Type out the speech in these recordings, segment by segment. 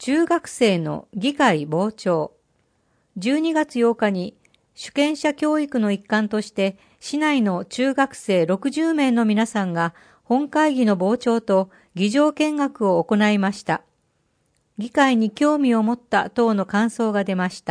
中学生の議会傍聴。12月8日に主権者教育の一環として市内の中学生60名の皆さんが本会議の傍聴と議場見学を行いました。議会に興味を持った等の感想が出ました。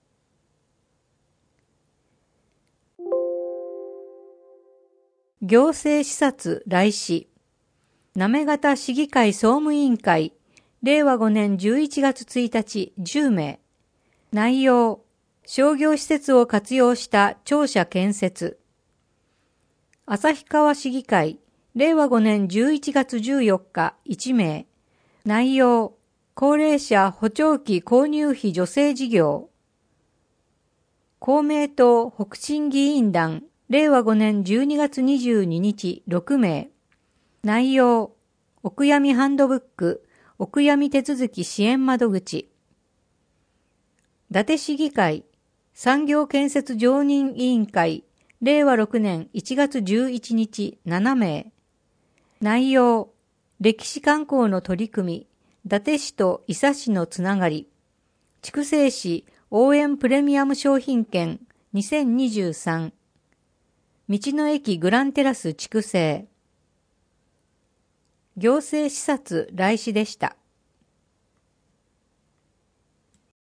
行政視察来市。行方市議会総務委員会、令和5年11月1日10名。内容、商業施設を活用した庁舎建設。旭川市議会、令和5年11月14日1名。内容、高齢者補聴器購入費助成事業。公明党北進議員団、令和5年12月22日6名。内容、お悔やみハンドブック、お悔やみ手続き支援窓口。伊達市議会、産業建設常任委員会、令和6年1月11日7名。内容、歴史観光の取り組み、伊達市と伊佐市のつながり。筑西市応援プレミアム商品券2023。道の駅グランテラス筑西。行政視察来市でした。